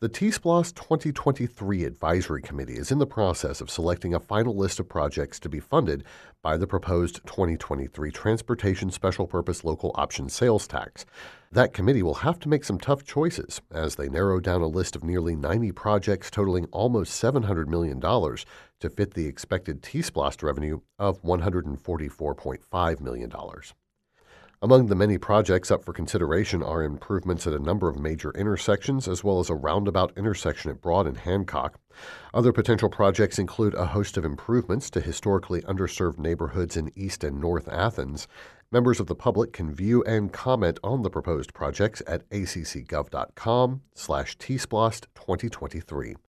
The T-Splost 2023 Advisory Committee is in the process of selecting a final list of projects to be funded by the proposed 2023 Transportation Special Purpose Local Option Sales Tax. That committee will have to make some tough choices as they narrow down a list of nearly 90 projects totaling almost $700 million to fit the expected T-Splost revenue of $144.5 million. Among the many projects up for consideration are improvements at a number of major intersections, as well as a roundabout intersection at Broad and Hancock. Other potential projects include a host of improvements to historically underserved neighborhoods in East and North Athens. Members of the public can view and comment on the proposed projects at accgov.com/tsplost2023.